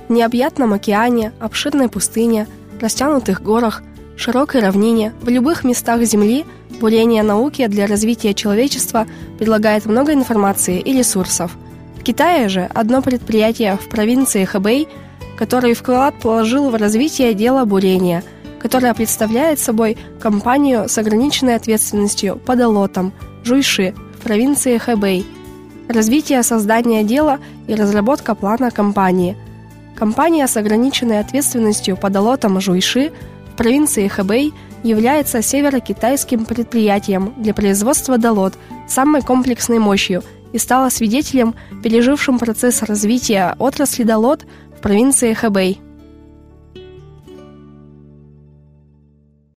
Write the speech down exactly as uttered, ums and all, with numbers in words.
В необъятном океане, обширной пустыне, растянутых горах, широкой равнине, в любых местах Земли бурение науки для развития человечества предлагает много информации и ресурсов. В Китае же одно предприятие в провинции Хэбэй, который вклад положил в развитие дела бурения, которое представляет собой компанию с ограниченной ответственностью под Алотом, Жуйши, в провинции Хэбэй. Развитие создания дела и разработка плана компании. Компания с ограниченной ответственностью под Алотом Жуйши в провинции Хэбэй является северокитайским предприятием для производства долот с самой комплексной мощью и стала свидетелем, пережившим процесс развития отрасли долот в провинции Хэбэй.